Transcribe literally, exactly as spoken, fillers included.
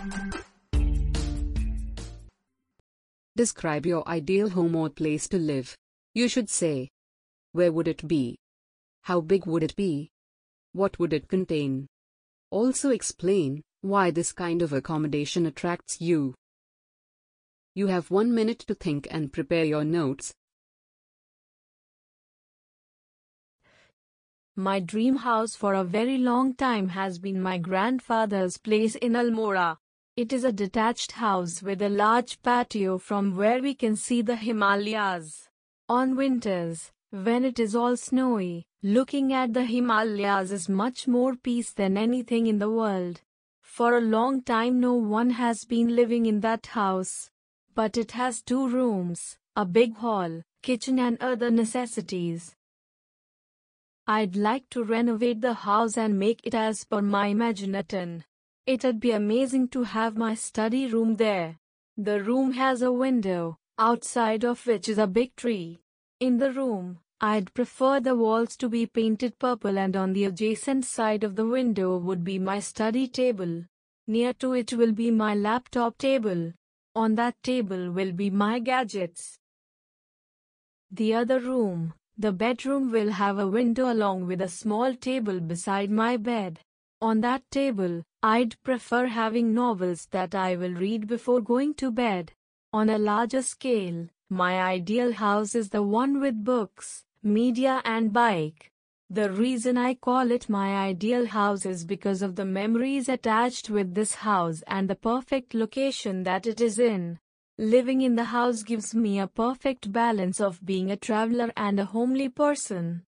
Describe your ideal home or place to live. You should say, where would it be? How big would it be? What would it contain? Also explain why this kind of accommodation attracts you. You have one minute to think and prepare your notes. My dream house for a very long time has been my grandfather's place in Almora. It is a detached house with a large patio from where we can see the Himalayas. On winters, when it is all snowy, looking at the Himalayas is much more peace than anything in the world. For a long time no one has been living in that house. But it has two rooms, a big hall, kitchen and other necessities. I'd like to renovate the house and make it as per my imagination. It'd be amazing to have my study room there. The room has a window, outside of which is a big tree. In the room, I'd prefer the walls to be painted purple, and on the adjacent side of the window would be my study table. Near to it will be my laptop table. On that table will be my gadgets. The other room, the bedroom, will have a window along with a small table beside my bed. On that table, I'd prefer having novels that I will read before going to bed. On a larger scale, my ideal house is the one with books, media and bike. The reason I call it my ideal house is because of the memories attached with this house and the perfect location that it is in. Living in the house gives me a perfect balance of being a traveler and a homely person.